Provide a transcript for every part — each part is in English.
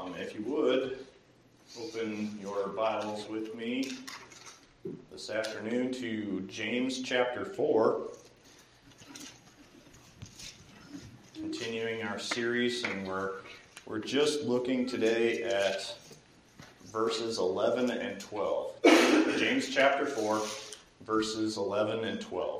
If you would, open your Bibles with me this afternoon to James chapter 4. Continuing our series, and we're just looking today at verses 11 and 12. James chapter 4, verses 11 and 12.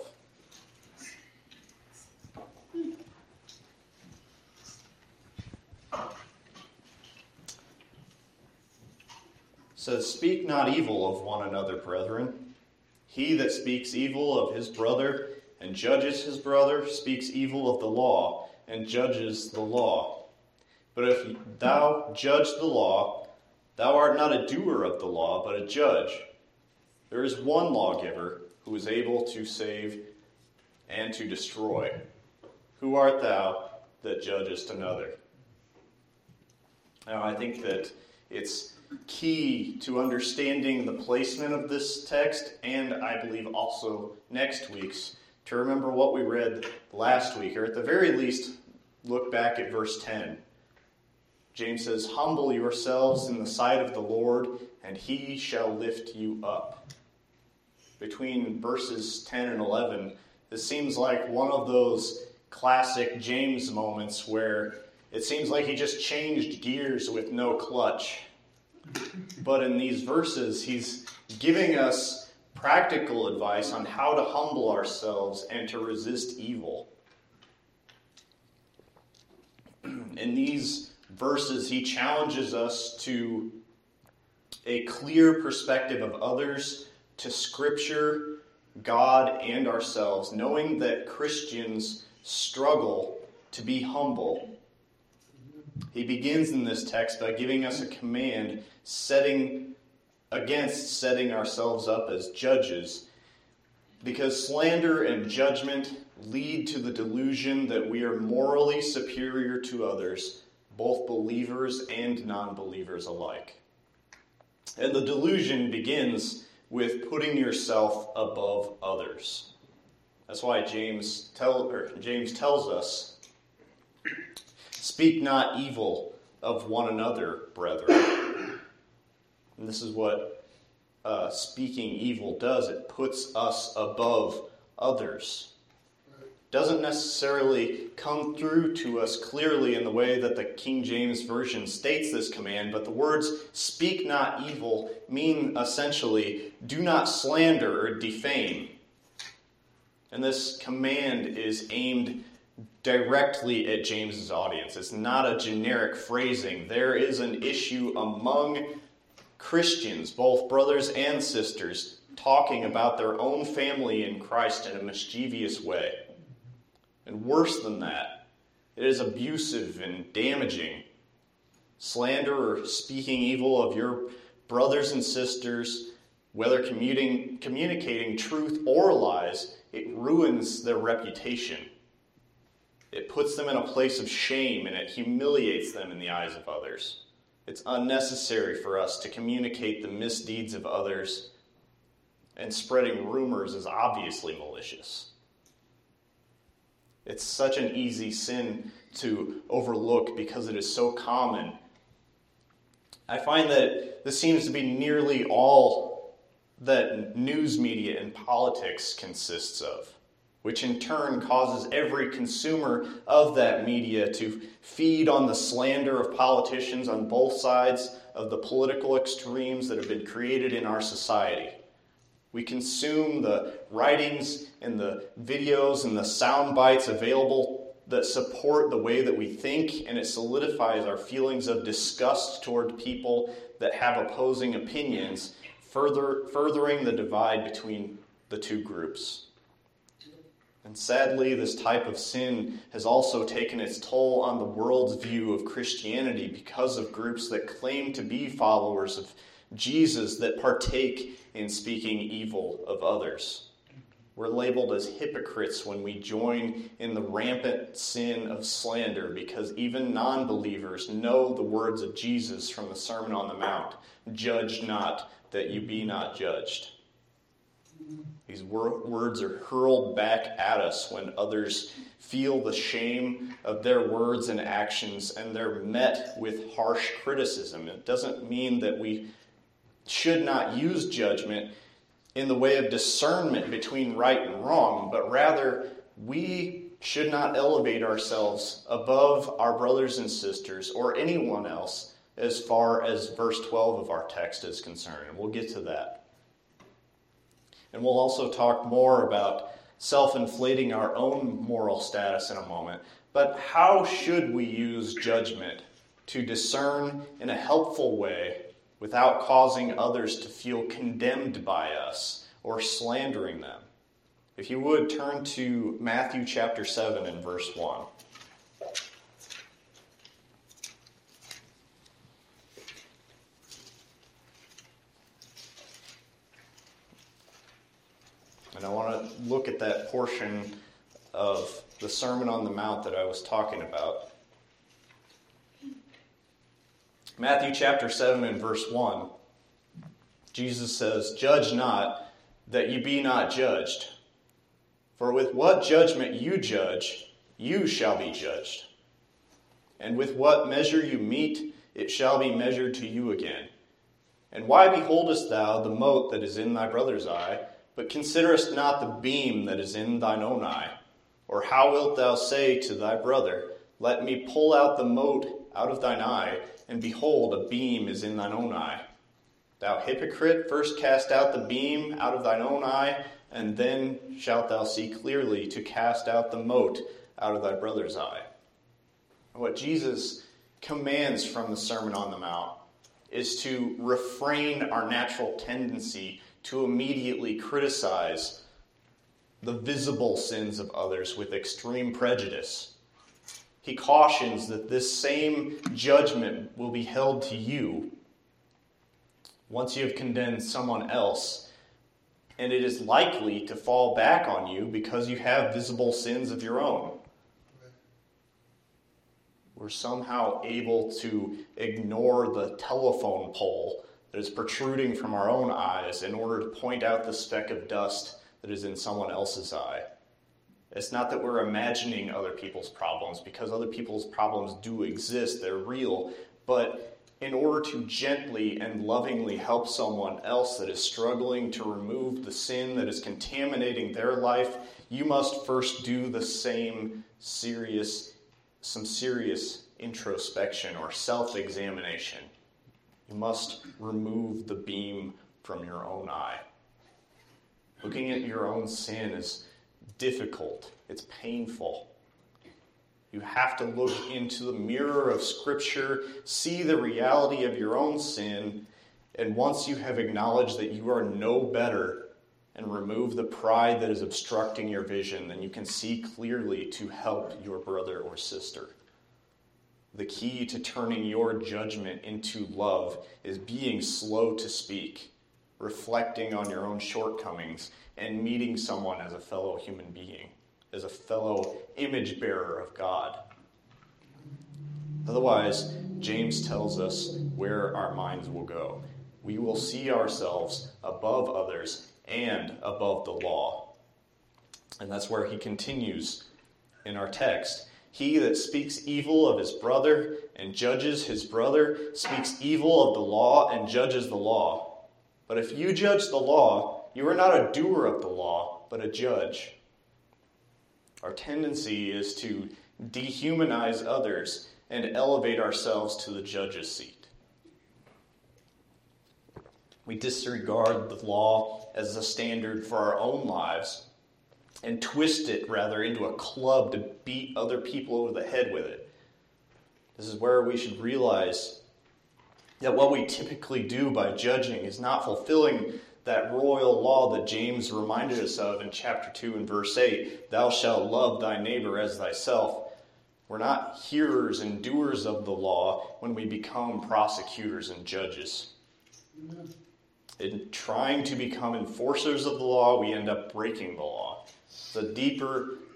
Says, "Speak not evil of one another, brethren. He that speaks evil of his brother and judges his brother speaks evil of the law and judges the law. But if thou judge the law, thou art not a doer of the law, but a judge. There is one lawgiver who is able to save and to destroy. Who art thou that judgest another?" Now, I think that it's key to understanding the placement of this text, and I believe also next week's, to remember what we read last week, or at the very least, look back at verse 10. James says, "Humble yourselves in the sight of the Lord, and he shall lift you up." Between verses 10 and 11, this seems like one of those classic James moments where it seems like he just changed gears with no clutch. But in these verses, he's giving us practical advice on how to humble ourselves and to resist evil. In these verses, he challenges us to a clear perspective of others, to Scripture, God, and ourselves, knowing that Christians struggle to be humble. He begins in this text by giving us a command setting ourselves up as judges, because slander and judgment lead to the delusion that we are morally superior to others, both believers and non-believers alike. And the delusion begins with putting yourself above others. That's why James tells us, "Speak not evil of one another, brethren." And this is what speaking evil does. It puts us above others. Doesn't necessarily come through to us clearly in the way that the King James Version states this command, but the words "speak not evil" mean essentially, do not slander or defame. And this command is aimed directly at James's audience. It's not a generic phrasing. There is an issue among Christians, both brothers and sisters, talking about their own family in Christ in a mischievous way. And worse than that, it is abusive and damaging. Slander or speaking evil of your brothers and sisters, whether communicating truth or lies, it ruins their reputation. It puts them in a place of shame, and it humiliates them in the eyes of others. It's unnecessary for us to communicate the misdeeds of others, and spreading rumors is obviously malicious. It's such an easy sin to overlook because it is so common. I find that this seems to be nearly all that news media and politics consists of, which in turn causes every consumer of that media to feed on the slander of politicians on both sides of the political extremes that have been created in our society. We consume the writings and the videos and the sound bites available that support the way that we think, and it solidifies our feelings of disgust toward people that have opposing opinions, furthering the divide between the two groups. And sadly, this type of sin has also taken its toll on the world's view of Christianity because of groups that claim to be followers of Jesus that partake in speaking evil of others. We're labeled as hypocrites when we join in the rampant sin of slander, because even non-believers know the words of Jesus from the Sermon on the Mount, "Judge not, that you be not judged." These words are hurled back at us when others feel the shame of their words and actions, and they're met with harsh criticism. It doesn't mean that we should not use judgment in the way of discernment between right and wrong, but rather we should not elevate ourselves above our brothers and sisters or anyone else as far as verse 12 of our text is concerned. And we'll get to that. And we'll also talk more about self-inflating our own moral status in a moment. But how should we use judgment to discern in a helpful way without causing others to feel condemned by us or slandering them? If you would, turn to Matthew chapter 7 and verse 1. And I want to look at that portion of the Sermon on the Mount that I was talking about. Matthew chapter 7 and verse 1. Jesus says, "Judge not, that ye be not judged. For with what judgment you judge, you shall be judged. And with what measure you mete, it shall be measured to you again. And why beholdest thou the mote that is in thy brother's eye, but considerest not the beam that is in thine own eye? Or how wilt thou say to thy brother, Let me pull out the mote out of thine eye, and behold, a beam is in thine own eye? Thou hypocrite, first cast out the beam out of thine own eye, and then shalt thou see clearly to cast out the mote out of thy brother's eye." What Jesus commands from the Sermon on the Mount is to refrain our natural tendency to immediately criticize the visible sins of others with extreme prejudice. He cautions that this same judgment will be held to you once you have condemned someone else, and it is likely to fall back on you because you have visible sins of your own. We're somehow able to ignore the telephone pole that is protruding from our own eyes in order to point out the speck of dust that is in someone else's eye. It's not that we're imagining other people's problems, because other people's problems do exist, they're real, but in order to gently and lovingly help someone else that is struggling to remove the sin that is contaminating their life, you must first do the same some serious introspection or self-examination. You must remove the beam from your own eye. Looking at your own sin is difficult. It's painful. You have to look into the mirror of Scripture, see the reality of your own sin, and once you have acknowledged that you are no better and remove the pride that is obstructing your vision, then you can see clearly to help your brother or sister. The key to turning your judgment into love is being slow to speak, reflecting on your own shortcomings, and meeting someone as a fellow human being, as a fellow image bearer of God. Otherwise, James tells us where our minds will go. We will see ourselves above others and above the law. And that's where he continues in our text. "He that speaks evil of his brother and judges his brother speaks evil of the law and judges the law. But if you judge the law, you are not a doer of the law, but a judge." Our tendency is to dehumanize others and elevate ourselves to the judge's seat. We disregard the law as a standard for our own lives and twist it rather into a club to beat other people over the head with it. This is where we should realize that what we typically do by judging is not fulfilling that royal law that James reminded us of in chapter 2 and verse 8, "Thou shalt love thy neighbor as thyself." We're not hearers and doers of the law when we become prosecutors and judges. In trying to become enforcers of the law, we end up breaking the law. The deeper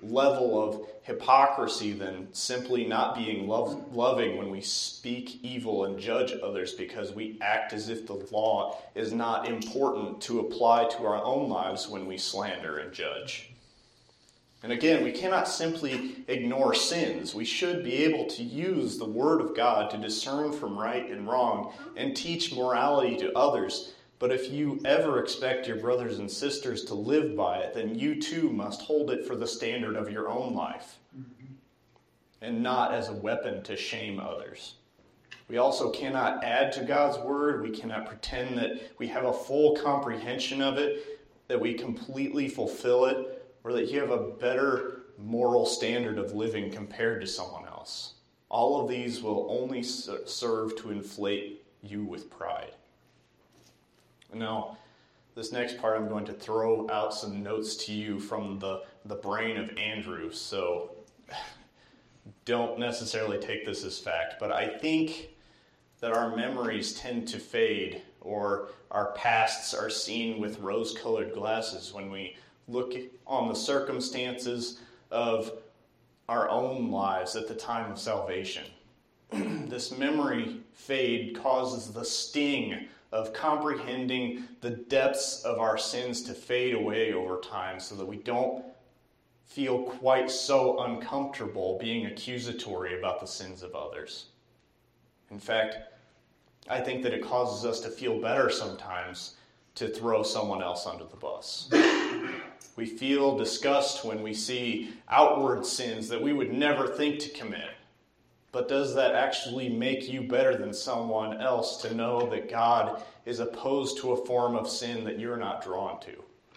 level of hypocrisy than simply not being loving when we speak evil and judge others because we act as if the law is not important to apply to our own lives when we slander and judge. And again, we cannot simply ignore sins. We should be able to use the Word of God to discern from right and wrong and teach morality to others. But if you ever expect your brothers and sisters to live by it, then you too must hold it for the standard of your own life and not as a weapon to shame others. We also cannot add to God's Word. We cannot pretend that we have a full comprehension of it, that we completely fulfill it, or that you have a better moral standard of living compared to someone else. All of these will only serve to inflate you with pride. Now, this next part I'm going to throw out some notes to you from the brain of Andrew, so don't necessarily take this as fact, but I think that our memories tend to fade, or our pasts are seen with rose-colored glasses when we look on the circumstances of our own lives at the time of salvation. This memory fade causes the sting of comprehending the depths of our sins to fade away over time so that we don't feel quite so uncomfortable being accusatory about the sins of others. In fact, I think that it causes us to feel better sometimes to throw someone else under the bus. We feel disgust when we see outward sins that we would never think to commit. But does that actually make you better than someone else to know that God is opposed to a form of sin that you're not drawn to?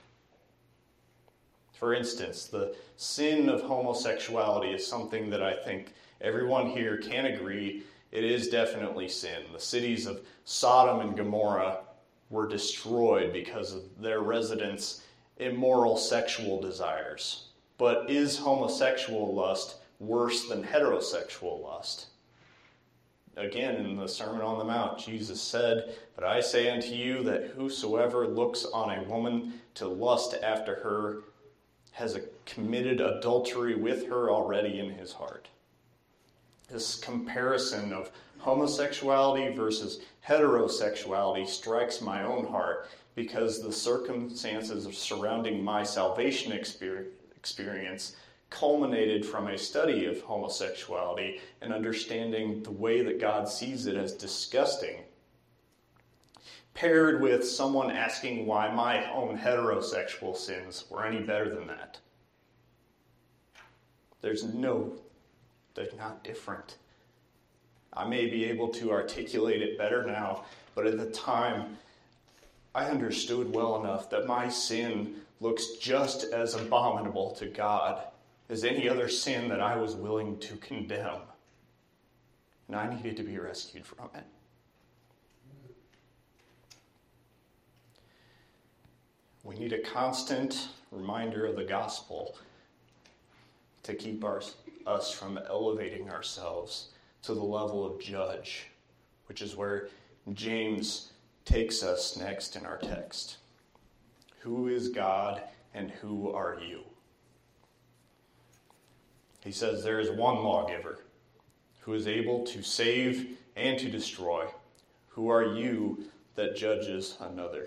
For instance, the sin of homosexuality is something that I think everyone here can agree it is definitely sin. The cities of Sodom and Gomorrah were destroyed because of their residents' immoral sexual desires. But is homosexual lust worse than heterosexual lust? Again, in the Sermon on the Mount, Jesus said, "But I say unto you that whosoever looks on a woman to lust after her has committed adultery with her already in his heart." This comparison of homosexuality versus heterosexuality strikes my own heart because the circumstances surrounding my salvation experience culminated from a study of homosexuality and understanding the way that God sees it as disgusting, paired with someone asking why my own heterosexual sins were any better than that. They're not different. I may be able to articulate it better now, but at the time, I understood well enough that my sin looks just as abominable to God as any other sin that I was willing to condemn. And I needed to be rescued from it. We need a constant reminder of the gospel to keep us from elevating ourselves to the level of judge, which is where James takes us next in our text. Who is God and who are you? He says there is one lawgiver who is able to save and to destroy. Who are you that judges another?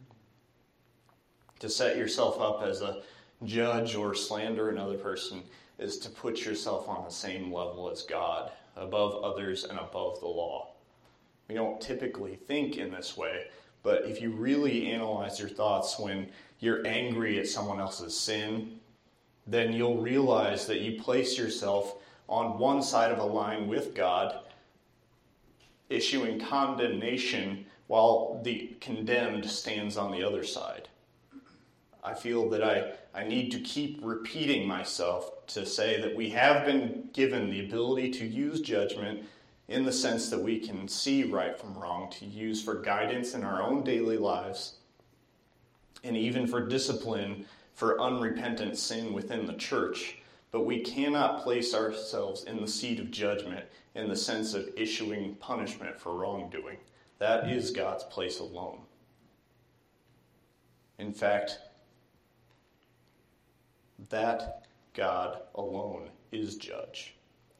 To set yourself up as a judge or slander another person is to put yourself on the same level as God, above others and above the law. We don't typically think in this way, but if you really analyze your thoughts when you're angry at someone else's sin, then you'll realize that you place yourself on one side of a line with God, issuing condemnation while the condemned stands on the other side. I feel that I need to keep repeating myself to say that we have been given the ability to use judgment in the sense that we can see right from wrong, to use for guidance in our own daily lives, and even for discipline for unrepentant sin within the church. But we cannot place ourselves in the seat of judgment in the sense of issuing punishment for wrongdoing. That is God's place alone. In fact, that God alone is judge.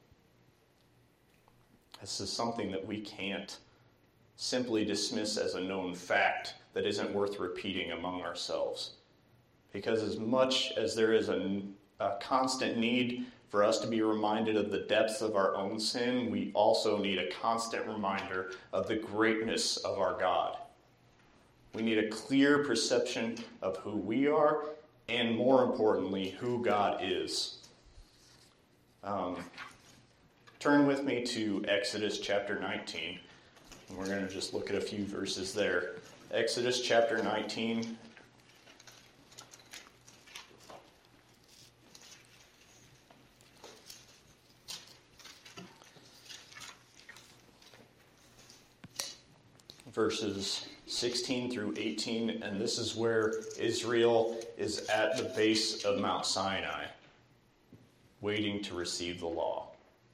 This is something that we can't simply dismiss as a known fact that isn't worth repeating among ourselves. Because as much as there is a constant need for us to be reminded of the depths of our own sin, we also need a constant reminder of the greatness of our God. We need a clear perception of who we are, and more importantly, who God is. Turn with me to Exodus chapter 19. And we're going to just look at a few verses there. Exodus chapter 19. Verses 16 through 18, and this is where Israel is at the base of Mount Sinai, waiting to receive the law.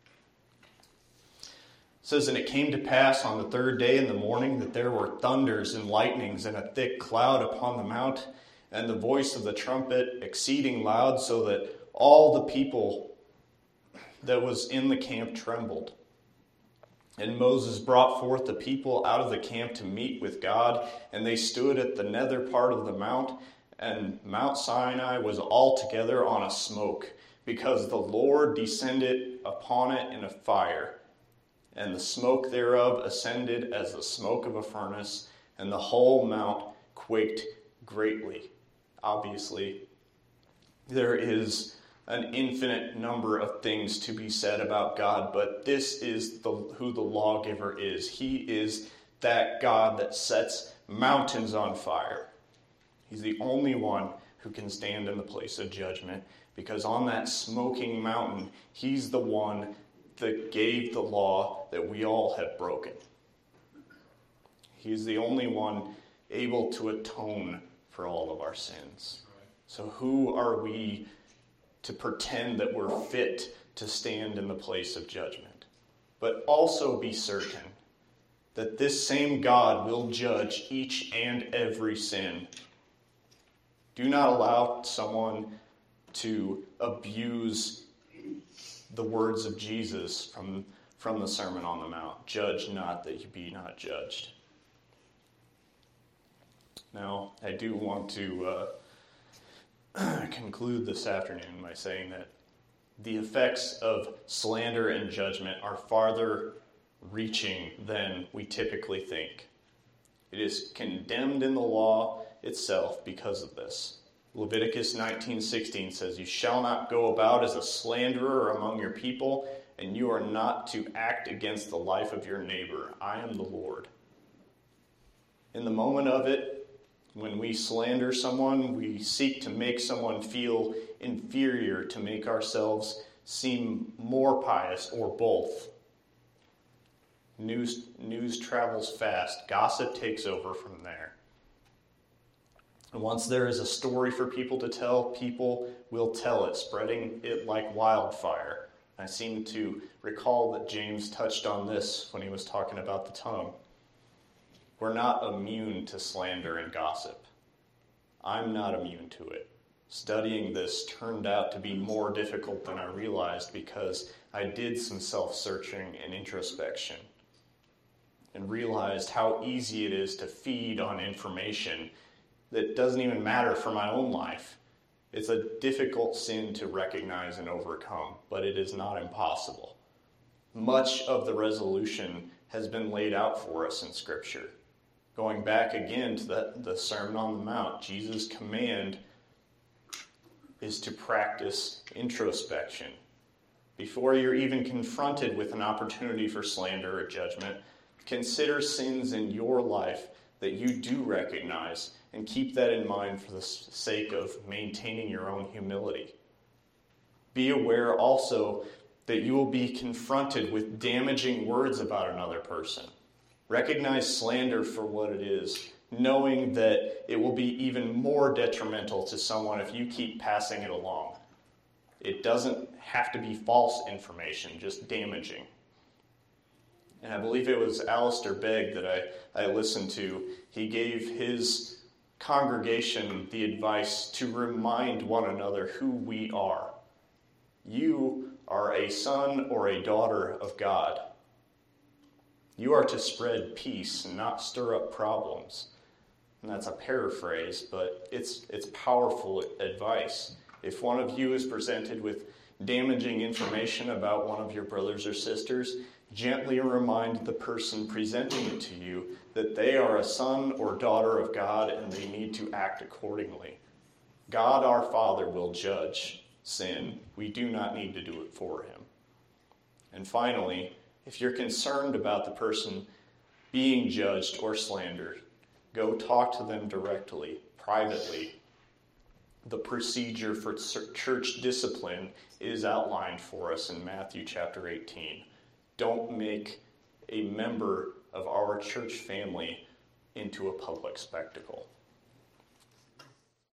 It says, "And it came to pass on the third day in the morning that there were thunders and lightnings and a thick cloud upon the mount, and the voice of the trumpet exceeding loud, so that all the people that was in the camp trembled. And Moses brought forth the people out of the camp to meet with God, and they stood at the nether part of the mount, and Mount Sinai was altogether on a smoke, because the Lord descended upon it in a fire. And the smoke thereof ascended as the smoke of a furnace, and the whole mount quaked greatly." Obviously, there is an infinite number of things to be said about God, but this is who the lawgiver is. He is that God that sets mountains on fire. He's the only one who can stand in the place of judgment, because on that smoking mountain, he's the one that gave the law that we all have broken. He's the only one able to atone for all of our sins. So who are we to pretend that we're fit to stand in the place of judgment? But also be certain that this same God will judge each and every sin. Do not allow someone to abuse the words of Jesus from the Sermon on the Mount. Judge not that you be not judged. Now, I do want to conclude this afternoon by saying that the effects of slander and judgment are farther reaching than we typically think. It is condemned in the law itself because of this. Leviticus 19:16 says, "You shall not go about as a slanderer among your people, and you are not to act against the life of your neighbor. I am the Lord." In the moment of it, when we slander someone, we seek to make someone feel inferior, to make ourselves seem more pious, or both. News travels fast. Gossip takes over from there. And once there is a story for people to tell, people will tell it, spreading it like wildfire. I seem to recall that James touched on this when he was talking about the tongue. We're not immune to slander and gossip. I'm not immune to it. Studying this turned out to be more difficult than I realized, because I did some self-searching and introspection and realized how easy it is to feed on information that doesn't even matter for my own life. It's a difficult sin to recognize and overcome, but it is not impossible. Much of the resolution has been laid out for us in Scripture. Going back again to the Sermon on the Mount, Jesus' command is to practice introspection. Before you're even confronted with an opportunity for slander or judgment, consider sins in your life that you do recognize, and keep that in mind for the sake of maintaining your own humility. Be aware also that you will be confronted with damaging words about another person. Recognize slander for what it is, knowing that it will be even more detrimental to someone if you keep passing it along. It doesn't have to be false information, just damaging. And I believe it was Alistair Begg that I listened to. He gave his congregation the advice to remind one another who we are. You are a son or a daughter of God. You are to spread peace and not stir up problems. And that's a paraphrase, but it's powerful advice. If one of you is presented with damaging information about one of your brothers or sisters, gently remind the person presenting it to you that they are a son or daughter of God and they need to act accordingly. God our Father will judge sin. We do not need to do it for him. And finally, if you're concerned about the person being judged or slandered, go talk to them directly, privately. The procedure for church discipline is outlined for us in Matthew chapter 18. Don't make a member of our church family into a public spectacle.